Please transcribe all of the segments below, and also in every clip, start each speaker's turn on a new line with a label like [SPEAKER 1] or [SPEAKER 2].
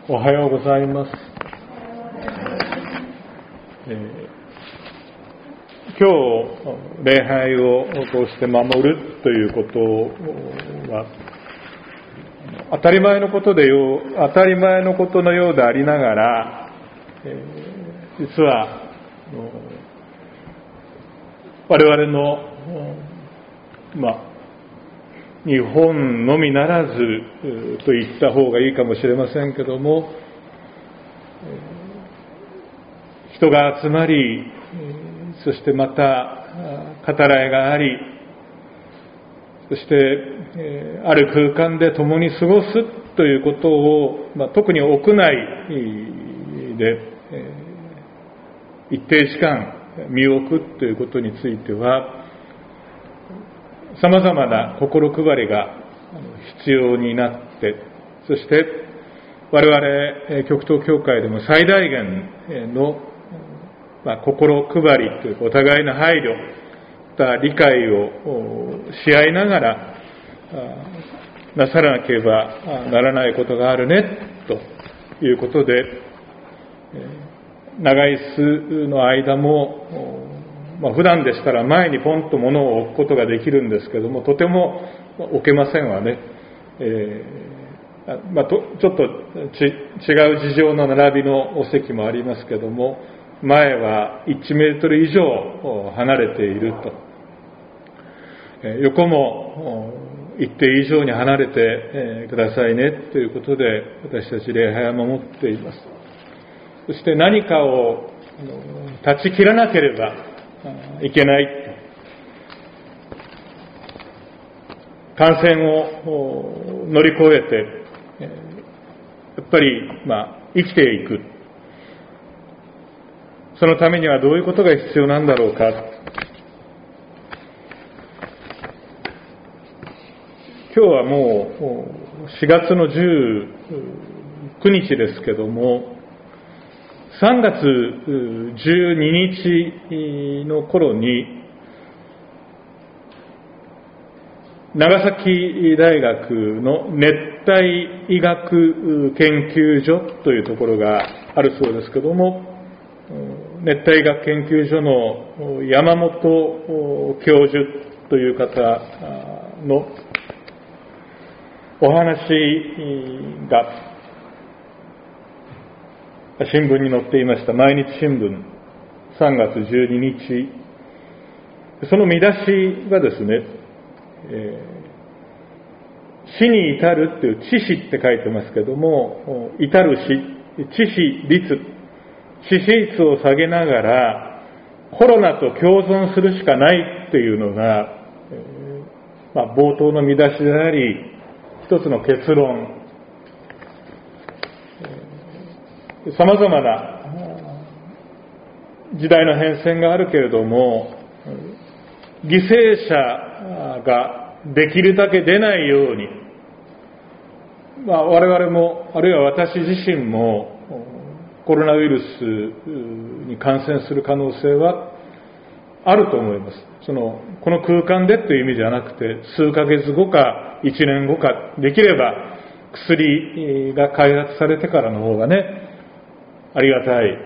[SPEAKER 1] おはようございます。今日礼拝をこうして守るということは当たり前のことのようでありながら、実は我々の日本のみならずと言った方がいいかもしれませんけども、人が集まり、そしてまた語らいがあり、そしてある空間で共に過ごすということを、特に屋内で一定時間身を置くということについては、さまざまな心配りが必要になって、そして我々極東教会でも最大限の心配りというお互いの配慮、また理解をし合いながらなさらなければならないことがあるねということで、長い数の間も普段でしたら前にポンと物を置くことができるんですけども、とても置けませんわね。ちょっと違う事情の並びのお席もありますけども、前は1メートル以上離れていると、横も一定以上に離れてくださいねということで、私たち礼拝は守っています。そして何かを断ち切らなければいけない、感染を乗り越えてやっぱり生きていく、そのためにはどういうことが必要なんだろうか。今日はもう4月の19日ですけども、3月12日の頃に長崎大学の熱帯医学研究所というところがあるそうですけども、熱帯医学研究所の山本教授という方のお話が新聞に載っていました。毎日新聞3月12日、その見出しがですね、死に至るっていう致死って書いてますけども、至る死、致死率、致死率を下げながらコロナと共存するしかないっていうのが、冒頭の見出しであり、一つの結論。さまざまな時代の変遷があるけれども、犠牲者ができるだけ出ないように、我々も、あるいは私自身もコロナウイルスに感染する可能性はあると思います。この空間でという意味じゃなくて、数ヶ月後か1年後か、できれば薬が開発されてからの方がね、ありがたい。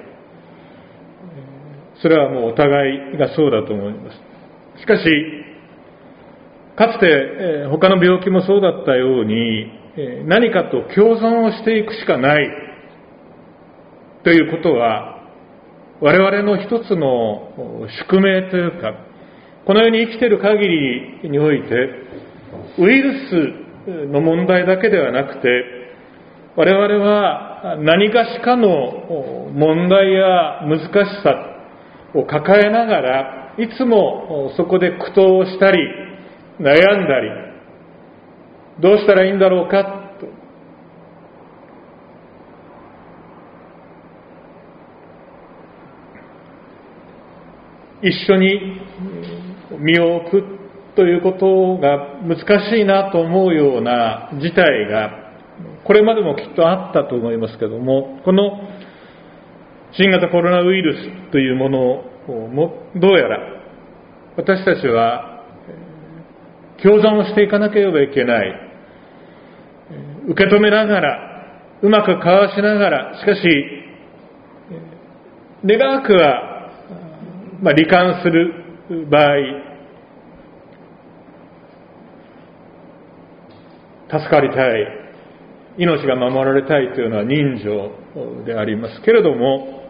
[SPEAKER 1] それはもうお互いがそうだと思います。しかし、かつて他の病気もそうだったように、何かと共存をしていくしかないということは、我々の一つの宿命というか、この世に生きている限りにおいて、ウイルスの問題だけではなくて、我々は何かしかの問題や難しさを抱えながら、いつもそこで苦闘したり悩んだり、どうしたらいいんだろうかと、一緒に身を置くということが難しいなと思うような事態がこれまでもきっとあったと思いますけども、この新型コロナウイルスというものもどうやら私たちは共存をしていかなければいけない、受け止めながらうまく交わしながら、しかし願わくは、罹患する場合、助かりたい、命が守られたいというのは人情でありますけれども、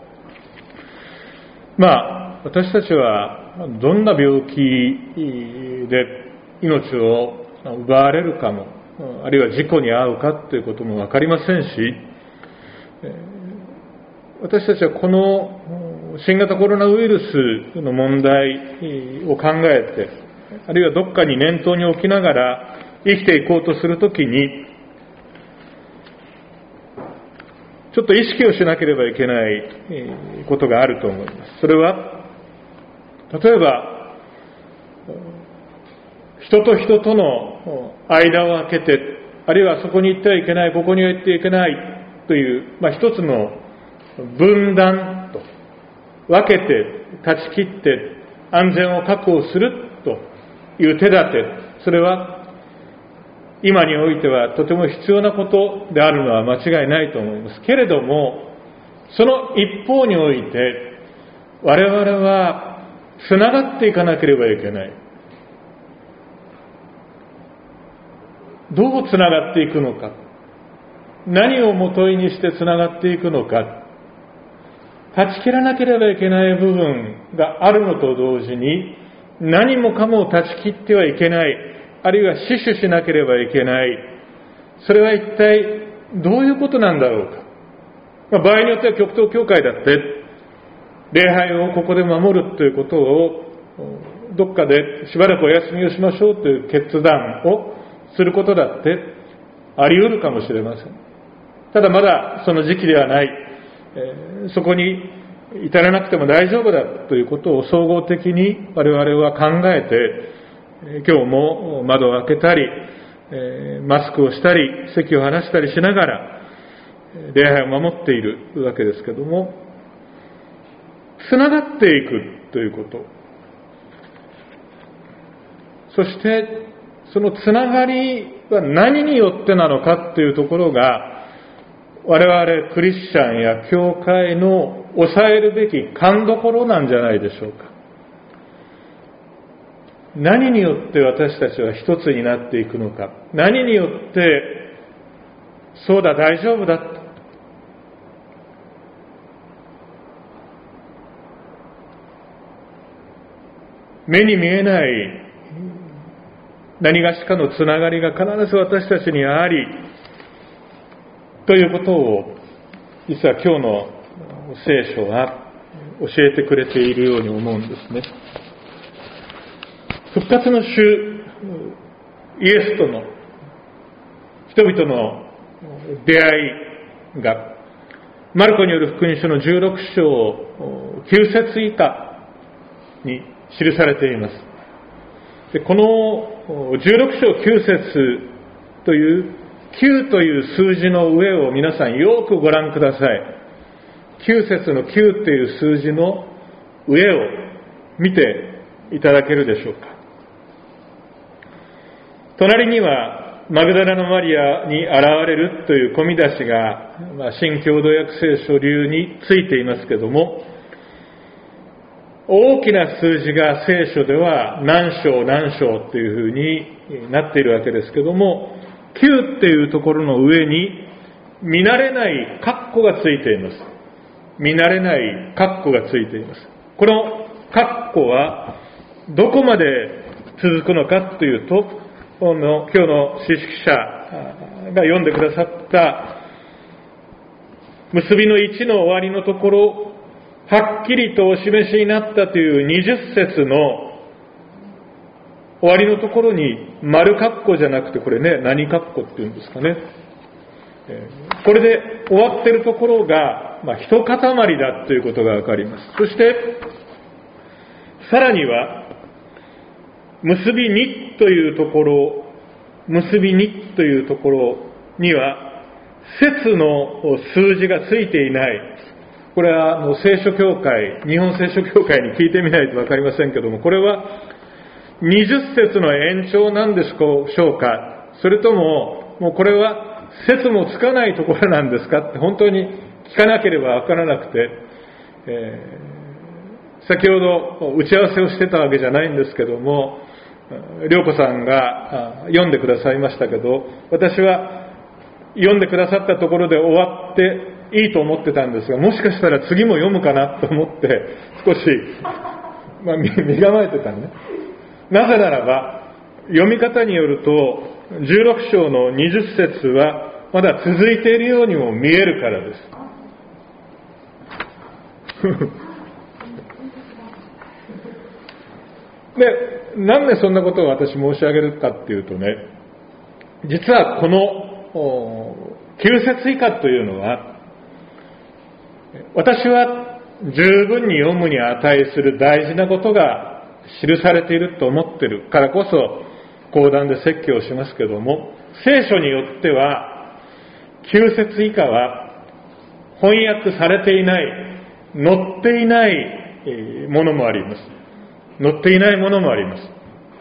[SPEAKER 1] 私たちはどんな病気で命を奪われるかも、あるいは事故に遭うかということも分かりませんし、私たちはこの新型コロナウイルスの問題を考えて、あるいはどっかに念頭に置きながら生きていこうとするときに、ちょっと意識をしなければいけないことがあると思います。それは、例えば人と人との間を空けて、あるいはそこに行ってはいけない、ここには行ってはいけないという、一つの分断と分けて断ち切って安全を確保するという手立て、それは今においてはとても必要なことであるのは間違いないと思います。けれども、その一方において我々はつながっていかなければいけない。どうつながっていくのか、何をもとにしてつながっていくのか、断ち切らなければいけない部分があるのと同時に、何もかも断ち切ってはいけない、あるいは死守しなければいけない、それは一体どういうことなんだろうか。場合によっては極東教会だって礼拝をここで守るということをどっかでしばらくお休みをしましょうという決断をすることだってあり得るかもしれません。ただまだその時期ではない、そこに至らなくても大丈夫だということを総合的に我々は考えて、今日も窓を開けたり、マスクをしたり席を離したりしながら礼拝を守っているわけですけども、つながっていくということ、そしてそのつながりは何によってなのかというところが、我々クリスチャンや教会の抑えるべき勘どころなんじゃないでしょうか。何によって私たちは一つになっていくのか、何によってそうだ大丈夫だと目に見えない何がしかのつながりが必ず私たちにありということを、実は今日の聖書は教えてくれているように思うんですね。復活の主イエスとの人々の出会いがマルコによる福音書の16章9節以下に記されています。でこの16章9節という9という数字の上を皆さんよくご覧ください。9節の9という数字の上を見ていただけるでしょうか。隣にはマグダラのマリアに現れるという込み出しが、新共同訳聖書流についていますけども、大きな数字が聖書では何章何章というふうになっているわけですけども、9っていうところの上に見慣れない括弧がついています。見慣れない括弧がついています。この括弧はどこまで続くのかというと、今日の詩式者が読んでくださった結びの1の終わりのところ、はっきりとお示しになったという20節の終わりのところに丸括弧じゃなくて、これね、何括弧っていうんですかね。これで終わっているところが、一塊だということがわかります。そして、さらには、結び2というところ、結び2というところには、節の数字がついていない。これは聖書協会、日本聖書協会に聞いてみないとわかりませんけども、これは20節の延長なんでしょうか、それとも、もうこれは説もつかないところなんですかって本当に聞かなければわからなくて、先ほど打ち合わせをしてたわけじゃないんですけども、涼子さんが読んでくださいましたけど、私は読んでくださったところで終わっていいと思ってたんですが、もしかしたら次も読むかなと思って少し、身構えてたね。なぜならば読み方によると16章の20節はまだ続いているようにも見えるからですで、なんでそんなことを私申し上げるかっていうとね、実はこの9節以下というのは、私は十分に読むに値する大事なことが記されていると思っているからこそ講談で説教をしますけども、聖書によっては9節以下は翻訳されていない、載っていないものもあります。載っていないものもあります。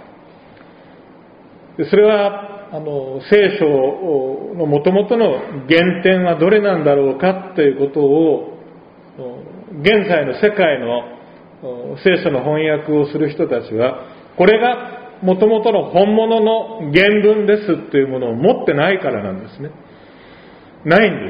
[SPEAKER 1] それは聖書の元々の原点はどれなんだろうかということを現在の世界の聖書の翻訳をする人たちは、これが元々の本物の原文ですというものを持ってないからなんですね。ないんです。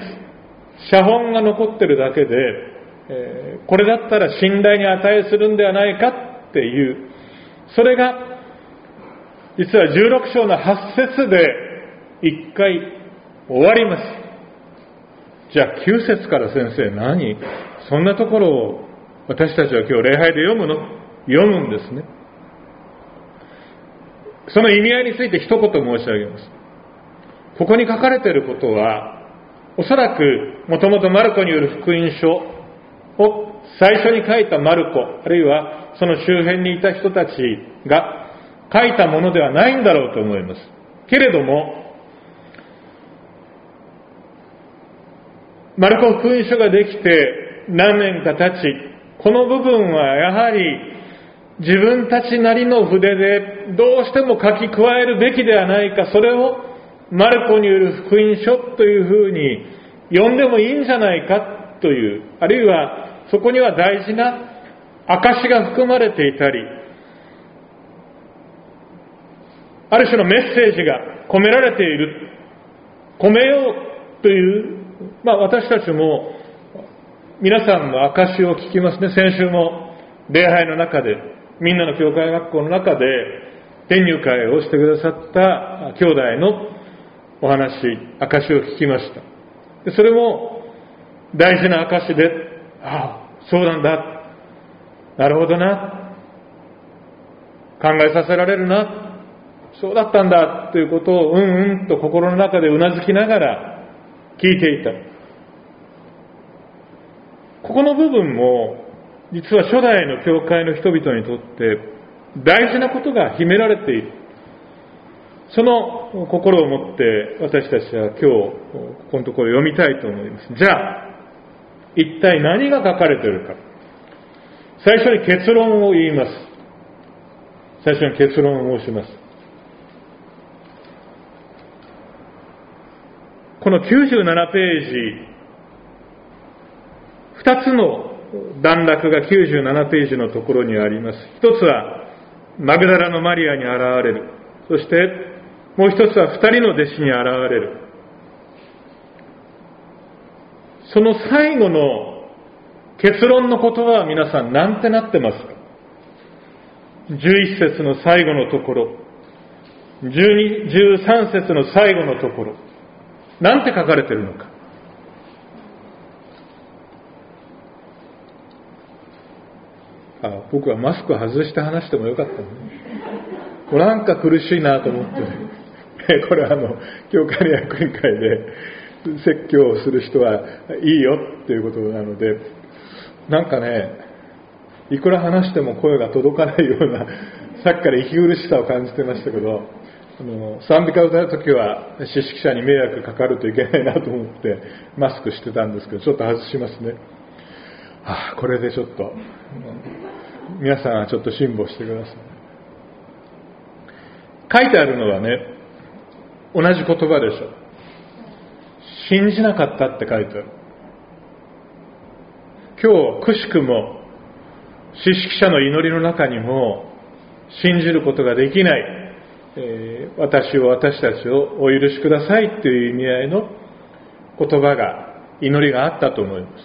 [SPEAKER 1] 写本が残ってるだけで、これだったら信頼に値するんではないかっていう、それが実は16章の8節で一回終わります。じゃあ9節から先生そんなところを私たちは今日礼拝で読むの？読むんですね。その意味合いについて一言申し上げます。ここに書かれていることは、おそらくもともとマルコによる福音書を最初に書いたマルコ、あるいはその周辺にいた人たちが書いたものではないんだろうと思います。けれども、マルコ福音書ができて何年か経ち、この部分はやはり自分たちなりの筆でどうしても書き加えるべきではないか、それをマルコによる福音書というふうに呼んでもいいんじゃないかという、あるいはそこには大事な証が含まれていたり、ある種のメッセージが込められている、込めようという、私たちも皆さんの証を聞きますね。先週も礼拝の中で、みんなの教会学校の中で転入会をしてくださった兄弟のお話、証を聞きました。でそれも大事な証で、そうなんだ、なるほどな、考えさせられるな、そうだったんだということをと心の中でうなずきながら聞いていた。ここの部分も実は初代の教会の人々にとって大事なことが秘められている。その心を持って私たちは今日ここのところ読みたいと思います。じゃあ一体何が書かれているか。最初に結論を言います。最初に結論を申します。この97ページ、2つの段落が97ページのところにあります。一つはマグダラのマリアに現れる。そしてもう一つは2人の弟子に現れる。その最後の結論の言葉は皆さん何てなってますか？11節の最後のところ、13節の最後のところ、なんて書かれているのか。僕はマスク外して話してもよかったのね。なんか苦しいなと思ってね。これ教会の役員会で説教をする人はいいよっていうことなので、なんかね、いくら話しても声が届かないような、さっきから息苦しさを感じてましたけど、賛美歌を歌うときは司式者に迷惑かかるといけないなと思ってマスクしてたんですけど、ちょっと外しますね。これでちょっと皆さんはちょっと辛抱してください。書いてあるのはね、同じ言葉でしょ。 信じなかったって書いてある。今日くしくも詩式者の祈りの中にも信じることができない、私たちをお許しくださいという意味合いの言葉が、祈りがあったと思います。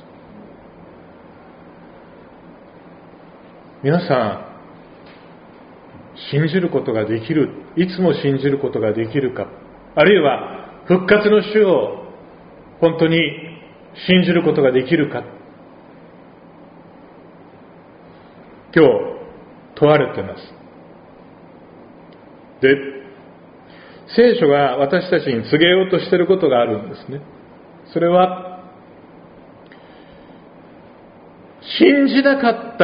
[SPEAKER 1] 皆さん、信じることができる、いつも信じることができるか、あるいは復活の主を本当に信じることができるか、今日問われています。で、聖書が私たちに告げようとしていることがあるんですね。それは、信じなかった、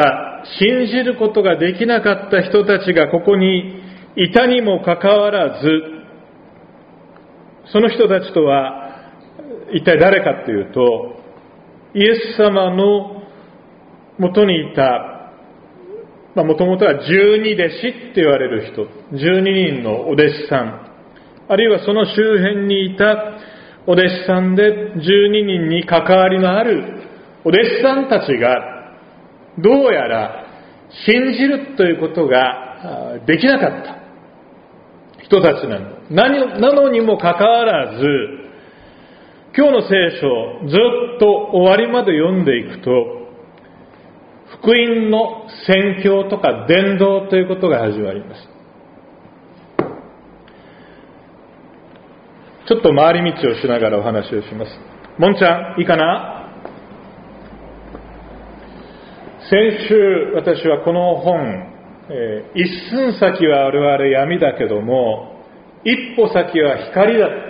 [SPEAKER 1] 信じることができなかった人たちがここにいたにもかかわらず、その人たちとは一体誰かというと、イエス様のもとにいた、もともとは12弟子って言われる人、12人のお弟子さん、あるいはその周辺にいたお弟子さんで12人に関わりのあるお弟子さんたちがどうやら信じるということができなかった人たちなのにもかかわらず、今日の聖書をずっと終わりまで読んでいくと、福音の宣教とか伝道ということが始まります。ちょっと回り道をしながらお話をします。もんちゃん、いいかな？先週、私はこの本、一寸先は我々闇だけども、一歩先は光だって、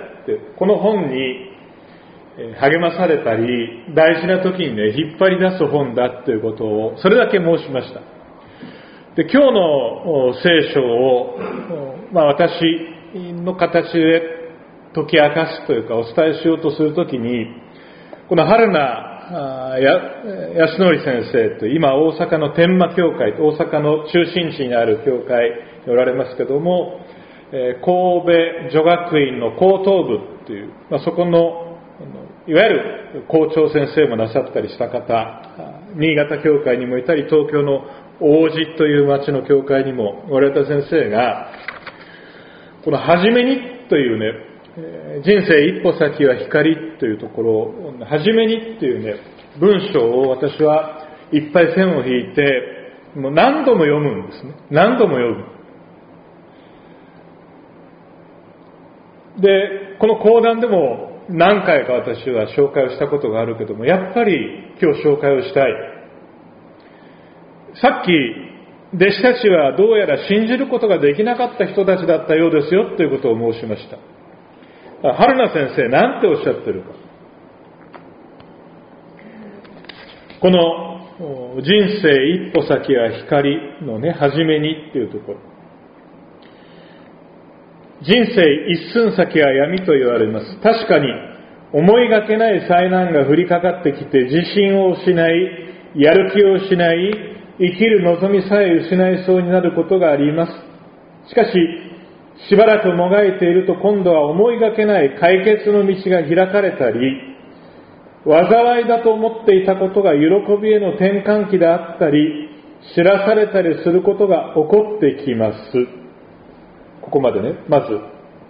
[SPEAKER 1] この本に励まされたり、大事な時にね、引っ張り出す本だということを、それだけ申しました。で、今日の聖書を、私の形で解き明かすというか、お伝えしようとするときに、この春名康則先生と、今大阪の天満教会、大阪の中心地にある教会におられますけども、神戸女学院の高等部という、そこのいわゆる校長先生もなさったりした方、新潟教会にもいたり、東京の王子という町の教会にもおられた先生が、この初めにというね、人生一歩先は光というところを、初めにというね、文章を私はいっぱい線を引いて、もう何度も読むんですね。何度も読む。で、この講談でも何回か私は紹介をしたことがあるけども、やっぱり今日紹介をしたい。さっき、弟子たちはどうやら信じることができなかった人たちだったようですよということを申しました。春名先生、なんておっしゃってるか。この人生一歩先は光のね、初めにっていうところ。人生一寸先は闇と言われます。確かに思いがけない災難が降りかかってきて、自信を失い、やる気を失い、生きる望みさえ失いそうになることがあります。しかし、しばらくもがいていると、今度は思いがけない解決の道が開かれたり、災いだと思っていたことが喜びへの転換期であったり、知らされたりすることが起こってきます。ここまでね、まず、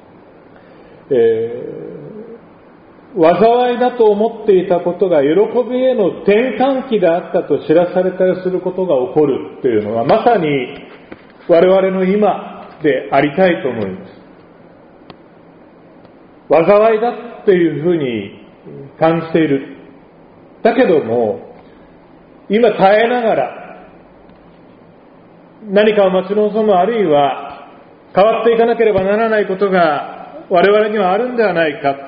[SPEAKER 1] 災いだと思っていたことが喜びへの転換期であったと知らされたりすることが起こるというのは、まさに我々の今でありたいと思います。災いだっていうふうに感じている。だけども、今耐えながら何かを待ち望む、あるいは変わっていかなければならないことが我々にはあるんではないか、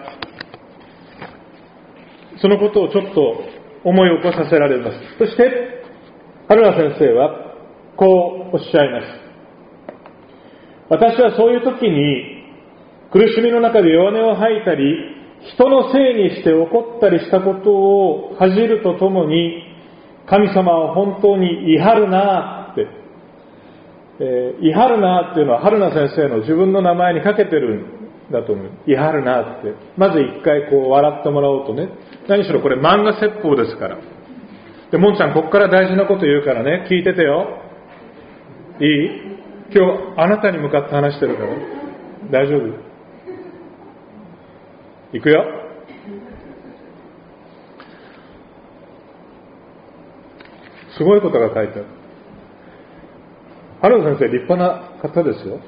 [SPEAKER 1] そのことをちょっと思い起こさせられます。そして春名先生はこうおっしゃいます。私はそういう時に苦しみの中で弱音を吐いたり、人のせいにして怒ったりしたことを恥じるとともに、神様は本当に言い張るなって、言い張るなっていうのは春名先生の自分の名前にかけてるだと思う。言い張るなって。まず一回こう笑ってもらおうとね。何しろこれ漫画説法ですから。で、もんちゃんこっから大事なこと言うからね、聞いててよ。いい？今日あなたに向かって話してるから。大丈夫？いくよ。すごいことが書いてある。原田先生立派な方ですよ。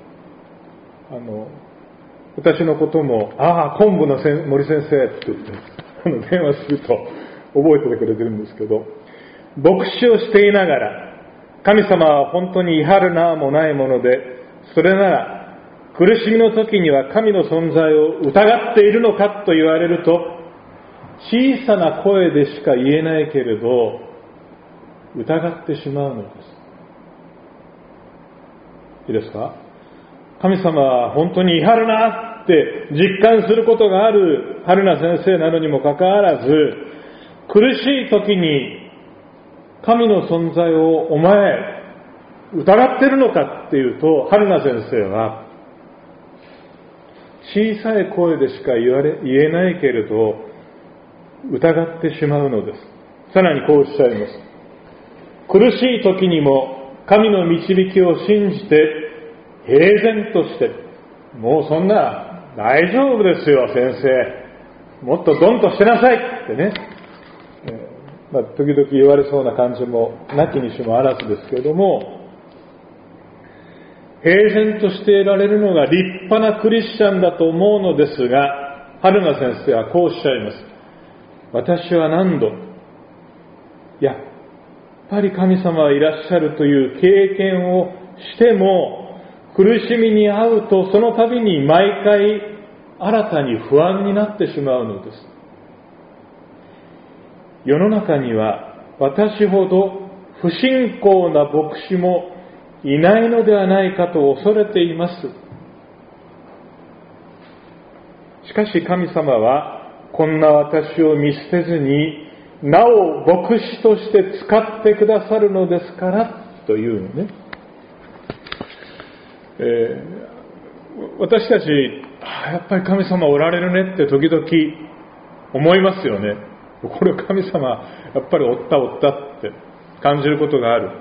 [SPEAKER 1] 私のことも、昆布の森先生って言って電話すると覚えててくれてるんですけど、牧師をしていながら神様は本当に言い張るなもないもので、それなら苦しみの時には神の存在を疑っているのかと言われると、小さな声でしか言えないけれど疑ってしまうのです。いいですか？神様は本当に言い張るなって実感することがある春名先生なのにもかかわらず、苦しい時に神の存在をお前疑ってるのかっていうと、春名先生は小さい声でしか言えないけれど疑ってしまうのです。さらにこうおっしゃいます。苦しい時にも神の導きを信じて平然として、もうそんな大丈夫ですよ先生、もっとドンとしてなさいってね、時々言われそうな感じもなきにしもあらずですけれども、平然としていられるのが立派なクリスチャンだと思うのですが、春名先生はこうおっしゃいます。私は何度やっぱり神様はいらっしゃるという経験をしても、苦しみに遭うとその度に毎回新たに不安になってしまうのです。世の中には私ほど不信仰な牧師もいないのではないかと恐れています。しかし神様はこんな私を見捨てずになお牧師として使ってくださるのですからというのね。私たちやっぱり神様おられるねって時々思いますよね。これ神様やっぱりおったって感じることがある。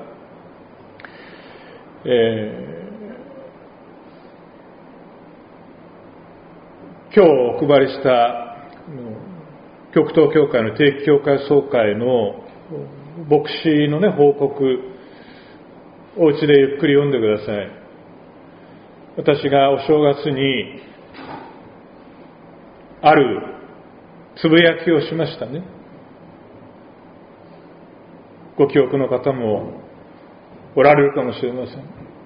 [SPEAKER 1] 今日お配りした極東教会の定期教会総会の牧師のね報告、お家でゆっくり読んでください。私がお正月にあるつぶやきをしましたね。ご記憶の方もおられるかもしれません。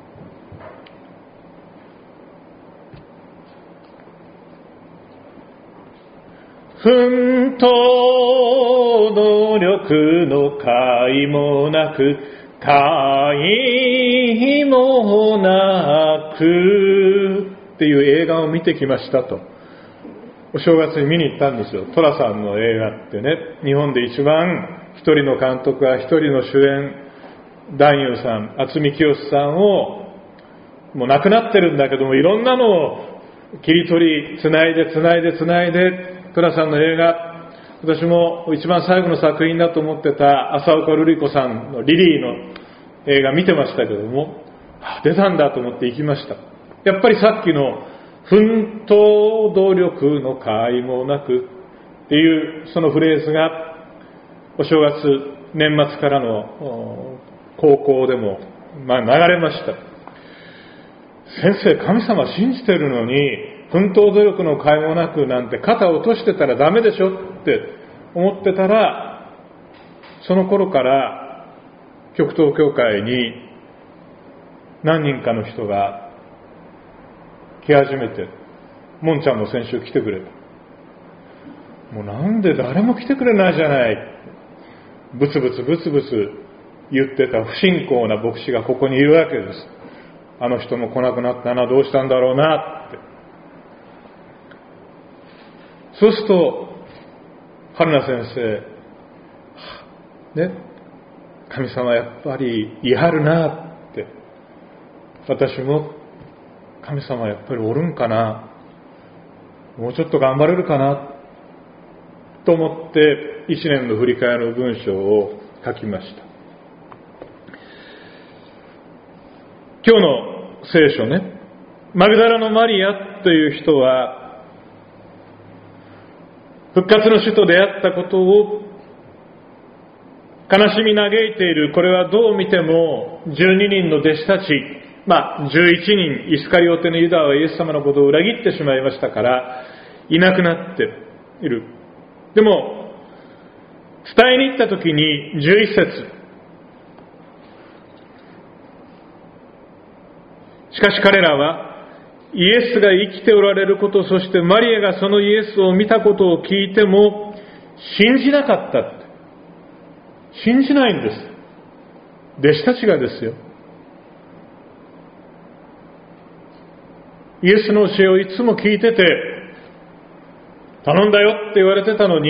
[SPEAKER 1] 奮闘努力の甲斐もなく甲斐もなくっていう映画を見てきましたと。お正月に見に行ったんですよ。寅さんの映画ってね、日本で一番一人の監督が一人の主演、男優さん、渥美清さんをもう亡くなってるんだけども、いろんなのを切り取りつないで寅さんの映画、私も一番最後の作品だと思ってた浅岡瑠璃子さんのリリーの映画見てましたけども、出たんだと思って行きました。やっぱりさっきの奮闘努力の甲斐もなくっていうそのフレーズがお正月年末からの高校でも流れました。先生、神様信じてるのに奮闘努力の甲斐もなくなんて肩を落としてたらダメでしょって思ってたら、その頃から極東教会に何人かの人が来始めて、もんちゃんも先週来てくれた。もうなんで誰も来てくれないじゃない、ブツブツ言ってた不信仰な牧師がここにいるわけです。あの人も来なくなったな、どうしたんだろうなって。そうすると春名先生ね、神様やっぱり言い張るなって、私も神様やっぱりおるんかな、 もうちょっと頑張れるかなと思って一年の振り返りの文章を書きました。今日の聖書ね、マグダラのマリアという人は復活の主と出会ったことを悲しみ嘆いている。これはどう見ても12人の弟子たち、11人、イスカリオテのユダはイエス様のことを裏切ってしまいましたからいなくなっている。でも伝えに行った時に11節、しかし彼らはイエスが生きておられること、そしてマリアがそのイエスを見たことを聞いても信じなかった。信じないんです。弟子たちがですよ。イエスの教えをいつも聞いてて、頼んだよって言われてたのに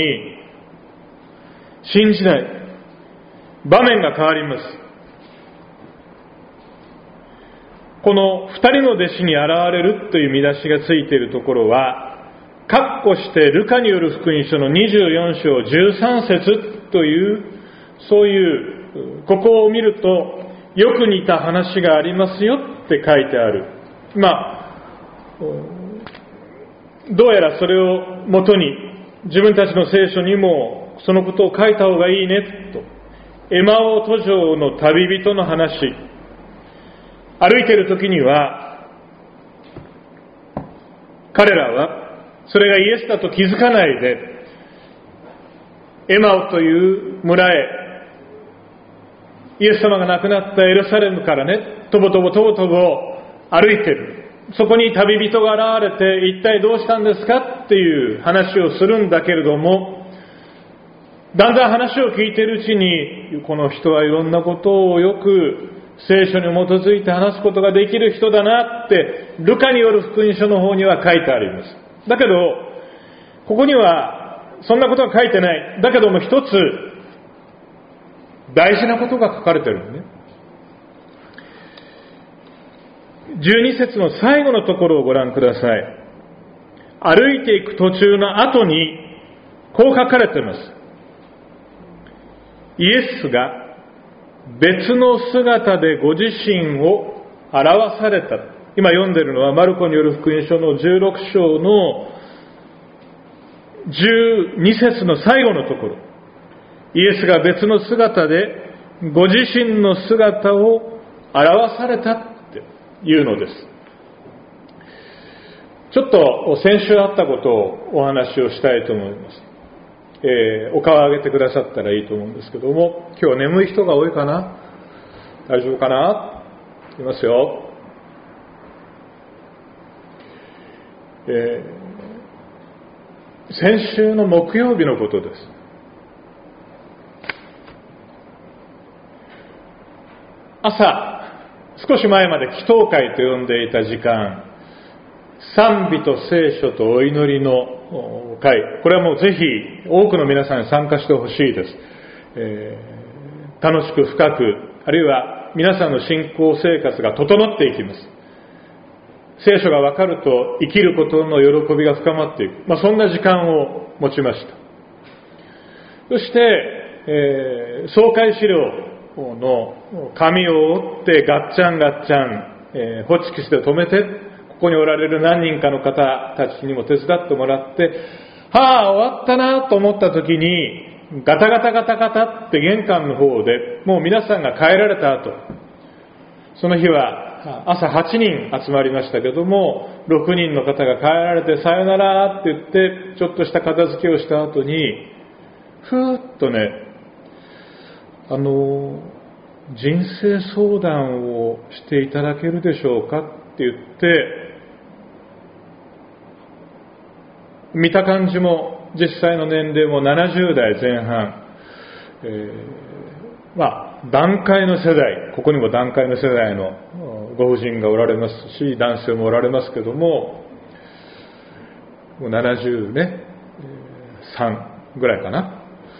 [SPEAKER 1] 信じない。場面が変わります。この二人の弟子に現れるという見出しがついているところは、括弧してルカによる福音書の24章13節という、そういうここを見るとよく似た話がありますよって書いてある。どうやらそれをもとに自分たちの聖書にもそのことを書いた方がいいねと。エマオ途上の旅人の話、歩いている時には彼らはそれがイエスだと気づかないでエマオという村へ、イエス様が亡くなったエルサレムからね、とぼとぼ歩いている。そこに旅人が現れて、一体どうしたんですかっていう話をするんだけれども、だんだん話を聞いているうちに、この人はいろんなことをよく聖書に基づいて話すことができる人だなって、ルカによる福音書の方には書いてあります。だけどここにはそんなことは書いてない。だけども一つ大事なことが書かれているのね。12節の最後のところをご覧ください。歩いていく途中の後にこう書かれています。イエスが別の姿でご自身を表された。今読んでいるのはマルコによる福音書の16章の12節の最後のところ。イエスが別の姿でご自身の姿を表されたっていうのです。ちょっと先週あったことをお話をしたいと思います。お顔を上げてくださったらいいと思うんですけども、今日は眠い人が多いかな？大丈夫かな？いますよ。先週の木曜日のことです。朝、少し前まで祈祷会と呼んでいた時間、賛美と聖書とお祈りの会、これはもうぜひ多くの皆さんに参加してほしいです。楽しく深く、あるいは皆さんの信仰生活が整っていきます。聖書が分かると生きることの喜びが深まっていく、そんな時間を持ちました。そして、総会資料の紙を折ってガッチャン、ホチキスで止めて、ここにおられる何人かの方たちにも手伝ってもらって、終わったなと思った時にガタガタって玄関の方でもう皆さんが帰られた後、その日は朝8人集まりましたけども、6人の方が帰られてさよならって言ってちょっとした片付けをした後にふーっとね、人生相談をしていただけるでしょうかって言って見た感じも実際の年齢も70代前半、団塊の世代、ここにも団塊の世代のご婦人がおられますし、男性もおられますけども、もう70ね、3ぐらいかな。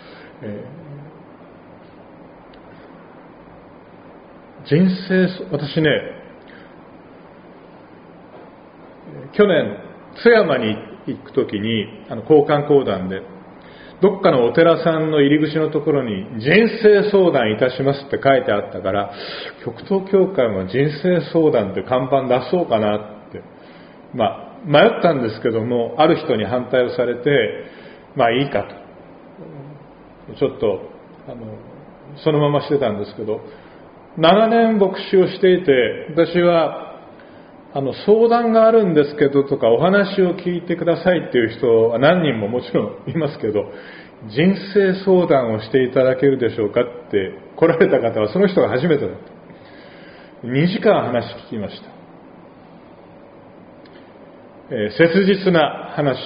[SPEAKER 1] 人生、私ね、去年津山に行くときに交換講談でどっかのお寺さんの入り口のところに人生相談いたしますって書いてあったから、極東教会も人生相談って看板出そうかなって、迷ったんですけども、ある人に反対をされて、いいかとちょっとそのまましてたんですけど、長年牧師をしていて、私は相談があるんですけどとか、お話を聞いてくださいっていう人は何人ももちろんいますけど、人生相談をしていただけるでしょうかって来られた方はその人が初めてだった。2時間話聞きました。切実な話、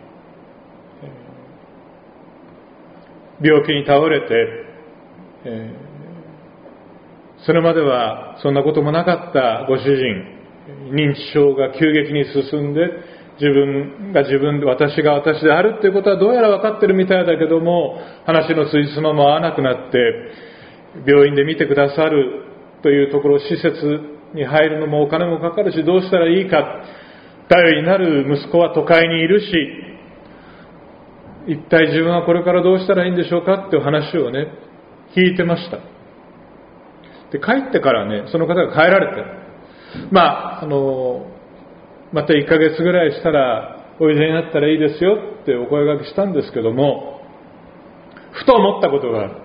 [SPEAKER 1] 病気に倒れて、それまではそんなこともなかったご主人、認知症が急激に進んで、自分が自分で、私が私であるということはどうやら分かってるみたいだけども、話のつじつまも合わなくなって、病院で見てくださるというところ、施設に入るのもお金もかかるし、どうしたらいいか、頼りになる息子は都会にいるし、一体自分はこれからどうしたらいいんでしょうかっていう話をね、聞いてました。で、帰ってからね、その方が帰られて、また1ヶ月ぐらいしたらおいでになったらいいですよってお声掛けしたんですけども、ふと思ったことがある。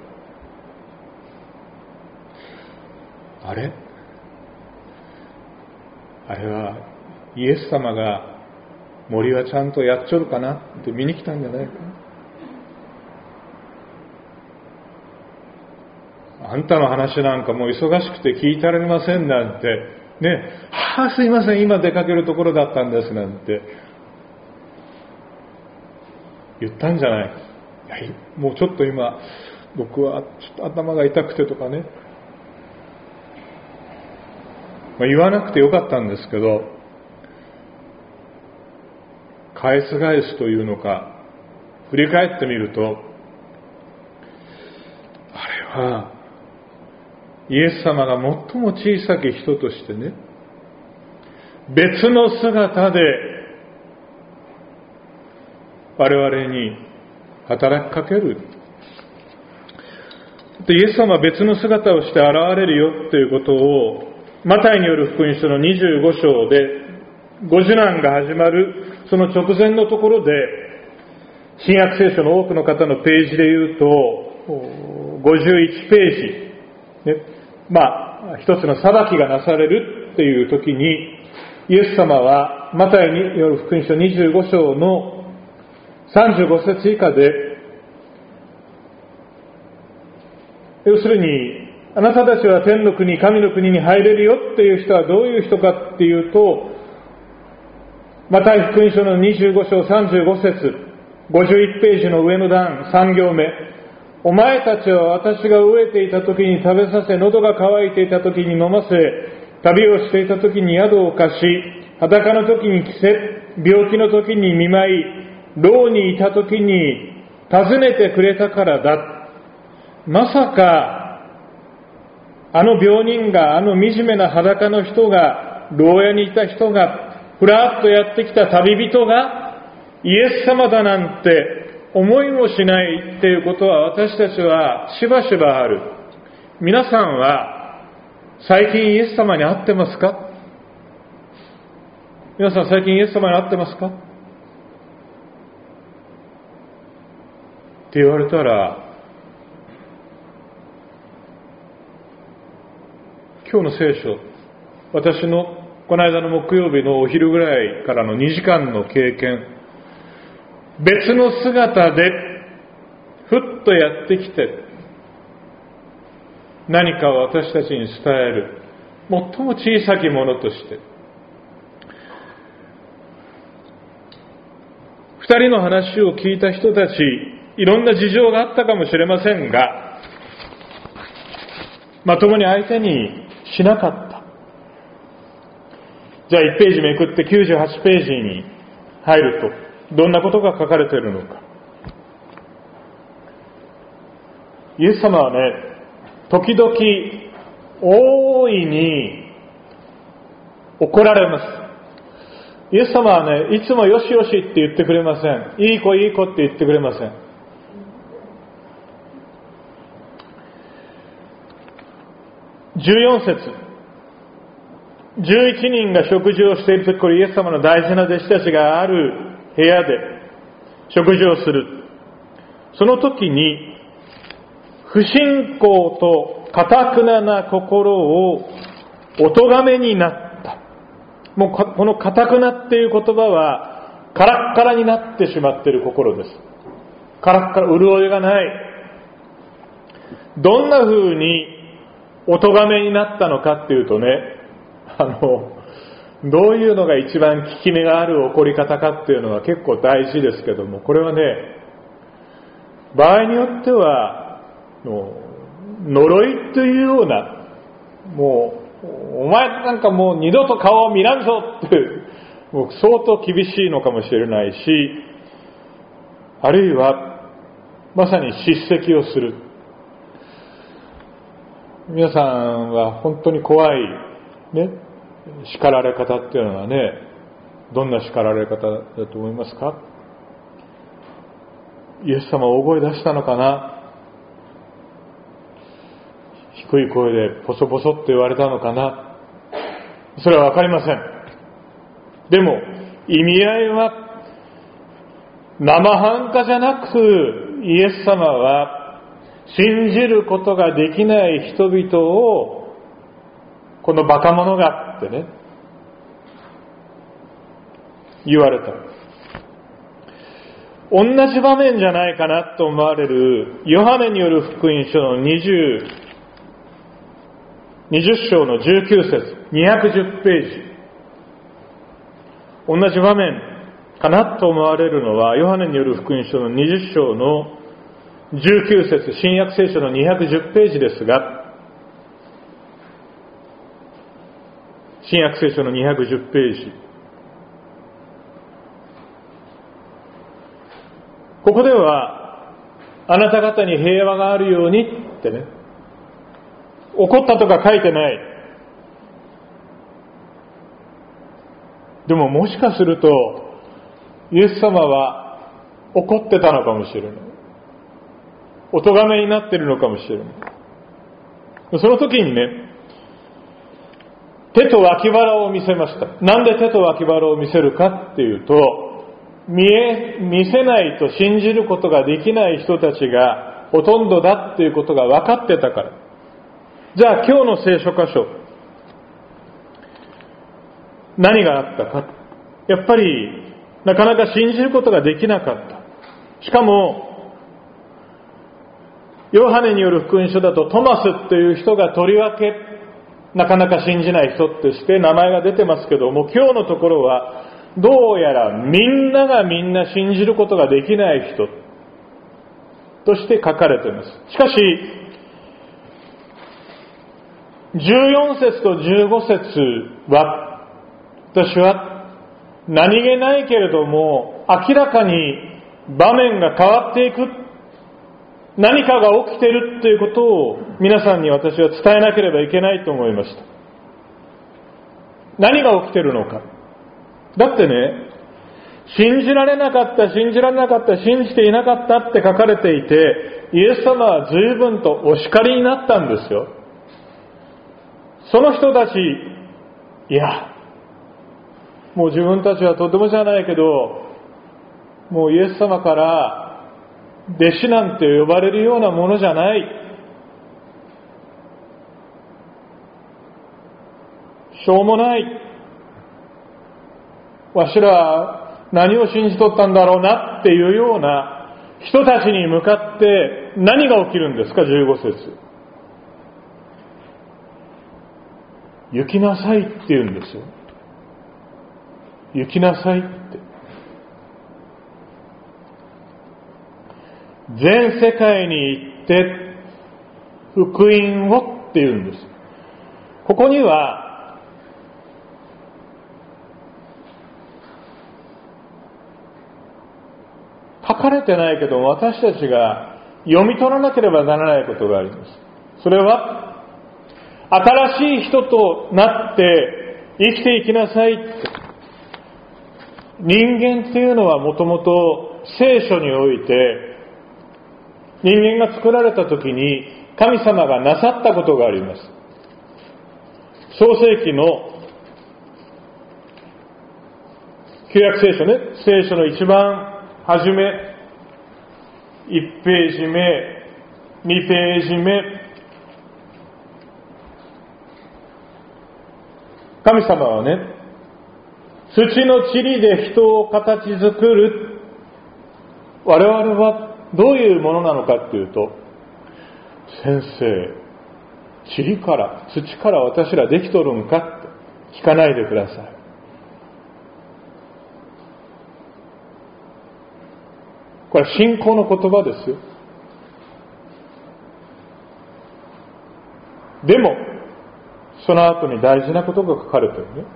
[SPEAKER 1] あれはイエス様が森はちゃんとやっちょるかなって見に来たんじゃないか。あんたの話なんかもう忙しくて聞いてられませんなんてね、すいません、今出かけるところだったんですなんて言ったんじゃない。もうちょっと今僕はちょっと頭が痛くてとかね、言わなくてよかったんですけど、返すというのか、振り返ってみると、あれはイエス様が最も小さき人としてね、別の姿で我々に働きかける。イエス様は別の姿をして現れるよということを、マタイによる福音書の25章でご受難が始まるその直前のところで、新約聖書の多くの方のページで言うと51ページ、ね、一つの裁きがなされるっていう時に、イエス様はマタイによる福音書25章の35節以下で、要するに、あなたたちは天の国、神の国に入れるよっていう人はどういう人かっていうと、マタイ福音書の25章35節、51ページの上の段3行目、お前たちは私が飢えていた時に食べさせ、喉が渇いていた時に飲ませ、旅をしていた時に宿を貸し、裸の時に着せ、病気の時に見舞い、牢にいた時に訪ねてくれたからだ。まさかあの病人が、あの惨めな裸の人が、牢屋にいた人が、ふらっとやってきた旅人がイエス様だなんて思いもしないっていうことは、私たちはしばしばある。皆さんは最近イエス様に会ってますか？皆さん最近イエス様に会ってますか？って言われたら、今日の聖書、私のこの間の木曜日のお昼ぐらいからの2時間の経験、別の姿でふっとやってきて何かを私たちに伝える、最も小さきものとして、二人の話を聞いた人たち、いろんな事情があったかもしれませんが、まともに相手にしなかった。じゃあ1ページめくって98ページに入ると、どんなことが書かれているのか。イエス様はね、時々大いに怒られます。 イエス様はね、いつもよしよしって言ってくれません。いい子いい子って言ってくれません。14節、11人が食事をしているとき、これイエス様の大事な弟子たちがある部屋で食事をする。その時に不信仰と堅なな心をお咎めになった。もうこの堅くなっていう言葉はカラッカラになってしまっている心です。カラッカラ、潤いがない。どんな風にお咎めになったのかっていうとね、どういうのが一番効き目がある怒り方かっていうのは結構大事ですけども、これはね、場合によっては呪いというような、もうお前なんかもう二度と顔を見らんぞってもう相当厳しいのかもしれないし、あるいはまさに叱責をする。皆さんは本当に怖いね、叱られ方っていうのはね、どんな叱られ方だと思いますか？イエス様大声出したのかな？低い声でポソポソって言われたのかな？それはわかりません。でも意味合いは生半可じゃなく、イエス様は信じることができない人々をこのバカ者がってね言われた。同じ場面じゃないかなと思われるヨハネによる福音書の20章の19節210ページ、同じ場面かなと思われるのはヨハネによる福音書の20章の19節、新約聖書の210ページですが、新約聖書の210ページ、ここではあなた方に平和があるようにってね、怒ったとか書いてない。でももしかするとイエス様は怒ってたのかもしれない。お咎めになっているのかもしれない。その時にね、手と脇腹を見せました。なんで手と脇腹を見せるかっていうと、見せないと信じることができない人たちがほとんどだっていうことが分かってたから。じゃあ今日の聖書箇所、何があったか。やっぱりなかなか信じることができなかった。しかもヨハネによる福音書だとトマスっていう人がとりわけなかなか信じない人ってして名前が出てますけども、今日のところはどうやらみんながみんな信じることができない人として書かれています。しかし14節と15節は、私は何気ないけれども明らかに場面が変わっていく、何かが起きているということを皆さんに私は伝えなければいけないと思いました。何が起きているのか。だってね、信じられなかった、信じられなかった、信じていなかったって書かれていて、イエス様は随分とお叱りになったんですよ。その人たち、いや、もう自分たちはとてもじゃないけど、もうイエス様から弟子なんて呼ばれるようなものじゃない。しょうもない。わしらは何を信じとったんだろうなっていうような人たちに向かって何が起きるんですか。15節。行きなさいって言うんですよ。行きなさいって。全世界に行って福音をって言うんです。ここには書かれてないけど私たちが読み取らなければならないことがあります。それは新しい人となって生きていきなさいって。 人間っていうのはもともと聖書において、人間が作られた時に神様がなさったことがあります。創世記の旧約聖書ね、聖書の一番初め、1ページ目、2ページ目、神様はね、土の塵で人を形作る。我々はどういうものなのかっていうと、先生、土から私らできとるんかって聞かないでください。これは信仰の言葉ですよ。でもその後に大事なことが書かれてるね。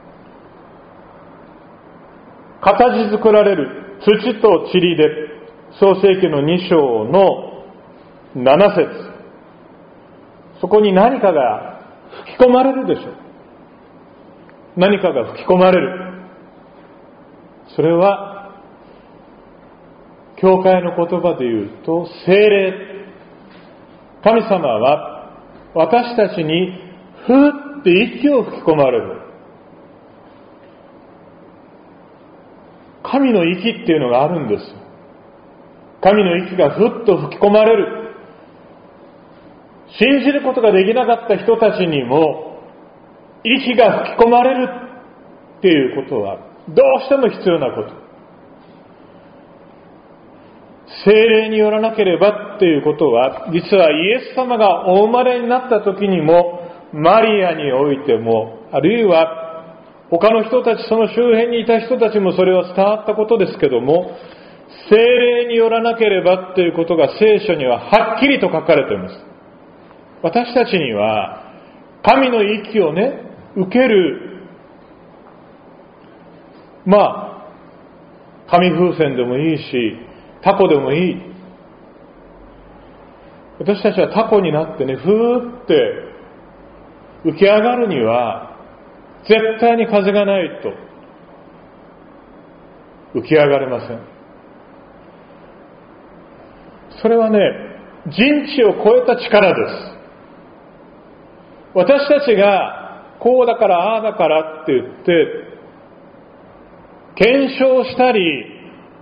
[SPEAKER 1] 形作られる土と塵で、創世記の2章の7節、そこに何かが吹き込まれるでしょう。何かが吹き込まれる。それは教会の言葉で言うと聖霊。神様は私たちにふーって息を吹き込まれる。神の息っていうのがあるんです。神の息がふっと吹き込まれる。信じることができなかった人たちにも息が吹き込まれるっていうことはどうしても必要なこと。聖霊によらなければっていうことは、実はイエス様がお生まれになった時にも、マリアにおいても、あるいは他の人たち、その周辺にいた人たちもそれは伝わったことですけども、聖霊によらなければっていうことが聖書にははっきりと書かれています。私たちには神の息をね、受ける、紙風船でもいいし、タコでもいい。私たちはタコになってね、ふーって浮き上がるには絶対に風がないと浮き上がれません。それはね、人知を超えた力です。私たちがこうだからああだからって言って検証したり、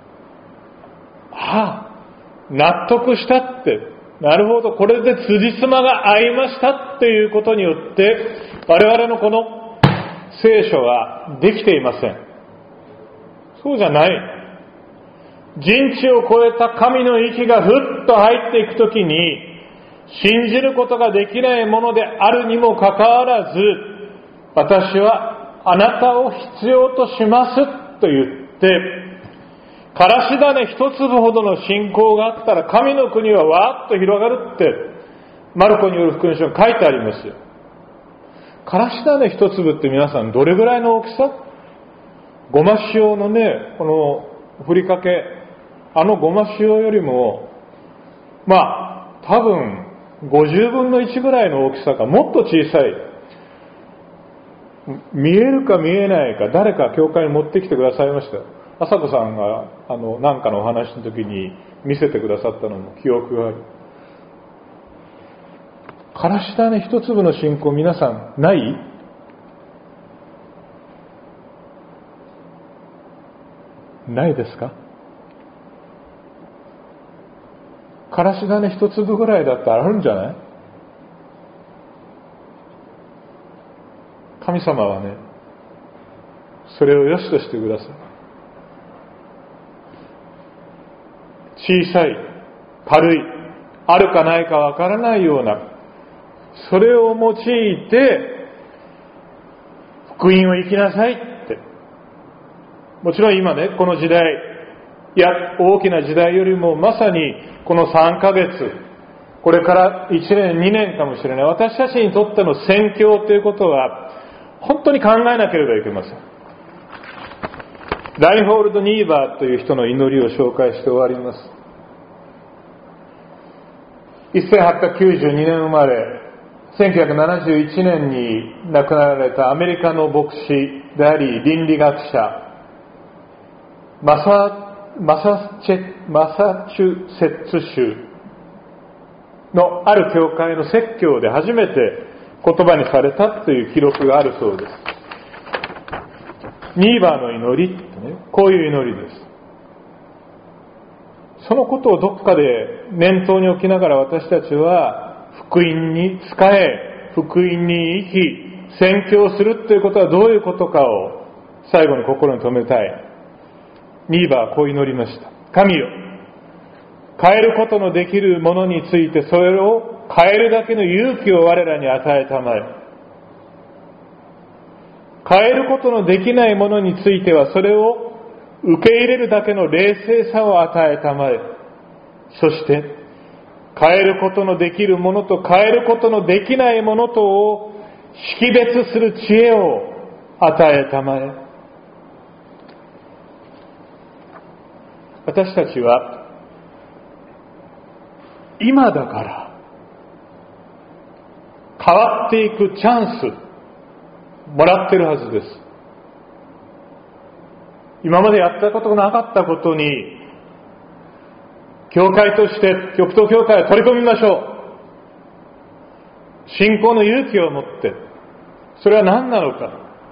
[SPEAKER 1] 納得したって、なるほど、これで辻褄が合いましたっていうことによって我々のこの聖書はできていません。そうじゃない。人知を超えた神の息がふっと入っていくときに、信じることができないものであるにもかかわらず、私はあなたを必要としますと言って、からし種一粒ほどの信仰があったら神の国はわーっと広がるってマルコによる福音書に書いてありますよ。からし種一粒って皆さんどれぐらいの大きさ？ごま塩のね、このふりかけ、ごま塩よりも多分50分の1ぐらいの大きさか、もっと小さい。見えるか見えないか、誰か教会に持ってきてくださいました。朝子さんがなんかのお話の時に見せてくださったのも記憶がある。からし種一粒の信仰、皆さんない？ないですか？からし種一粒ぐらいだったらあるんじゃない？神様はね、それを良しとしてください。小さい、軽い、あるかないかわからないような、それを用いて福音を生きなさいって。もちろん今ね、この時代、大きな時代よりもまさにこの3ヶ月、これから1年2年かもしれない、私たちにとっての宣教ということは本当に考えなければいけません。ラインホールド・ニーバーという人の祈りを紹介して終わります。1892年生まれ、1971年に亡くなられたアメリカの牧師であり倫理学者、 マサチューセッツ州のある教会の説教で初めて言葉にされたという記録があるそうです。ニーバーの祈りってね、こういう祈りです。そのことをどっかで念頭に置きながら、私たちは福音に仕え、福音に生き、宣教するということはどういうことかを最後に心に留めたい。ニーバーはこう祈りました。神よ、変えることのできるものについてそれを変えるだけの勇気を我らに与えたまえ。変えることのできないものについてはそれを受け入れるだけの冷静さを与えたまえ。そして変えることのできるものと変えることのできないものとを識別する知恵を与えたまえ。私たちは今だから変わっていくチャンスもらってるはずです。今までやったことがなかったことに教会として極東教会を取り込みましょう。信仰の勇気を持って。それは何なのか。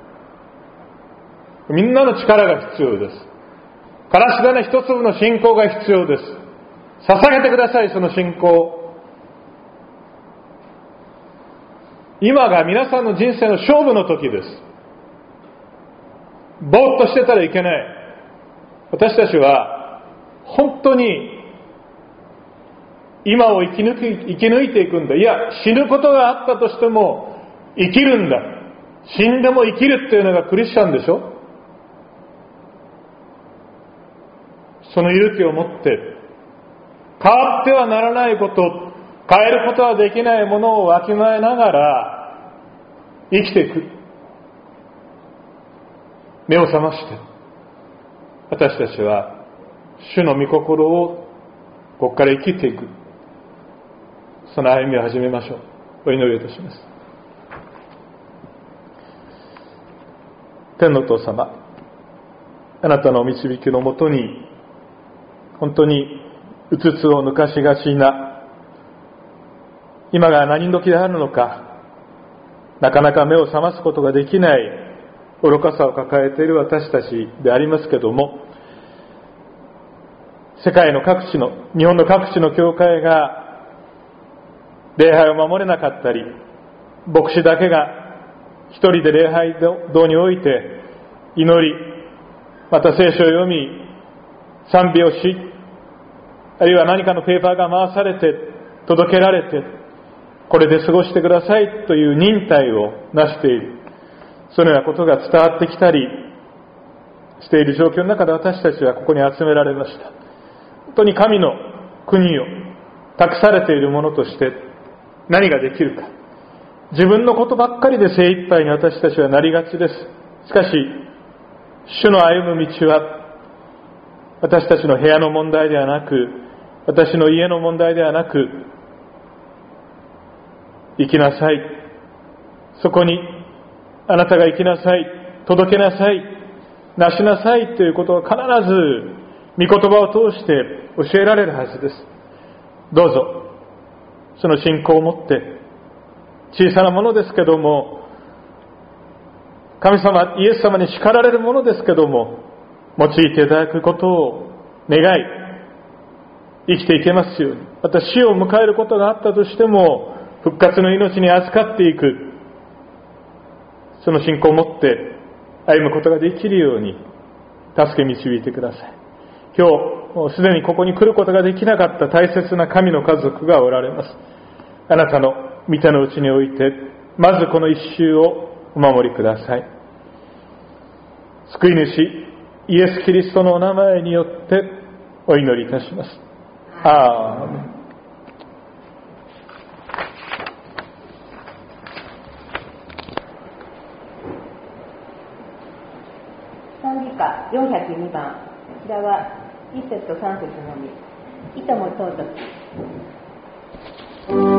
[SPEAKER 1] みんなの力が必要です。からし種一粒の信仰が必要です。捧げてください、その信仰。今が皆さんの人生の勝負の時です。ぼーっとしてたらいけない。私たちは本当に今を生き抜いていくんだ。いや、死ぬことがあったとしても生きるんだ。死んでも生きるっていうのがクリスチャンでしょ。その勇気を持って変わってはならないこと、変えることはできないものをわきまえながら生きていく。目を覚まして私たちは主の御心をここから生きていく、その歩みを始めましょう。お祈りいたします。天のお父様、あなたのお導きのもとに本当にうつつを抜かしがちな、今が何時であるのかなかなか目を覚ますことができない愚かさを抱えている私たちでありますけども、世界の各地の、日本の各地の教会が礼拝を守れなかったり、牧師だけが一人で礼拝堂において祈り、また聖書を読み賛美をし、あるいは何かのペーパーが回されて届けられて、これで過ごしてくださいという忍耐をなしている、そのようなことが伝わってきたりしている状況の中で、私たちはここに集められました。本当に神の国を託されているものとして何ができるか、自分のことばっかりで精一杯に私たちはなりがちです。しかし主の歩む道は私たちの部屋の問題ではなく、私の家の問題ではなく、生きなさい、そこにあなたが生きなさい、届けなさい、なしなさいということを必ず御言葉を通して教えられるはずです。どうぞその信仰を持って、小さなものですけども、神様イエス様に叱られるものですけども、用いていただくことを願い、生きていけますように。また死を迎えることがあったとしても復活の命に預かっていく、その信仰を持って歩むことができるように助け導いてください。今日すでにここに来ることができなかった大切な神の家族がおられます。あなたの御手のうちにおいて、まずこの一周をお守りください。救い主イエス・キリストのお名前によってお祈りいたします。アーメン。
[SPEAKER 2] 賛美歌402番、こちらは1節と3節のみ。いとも尊き。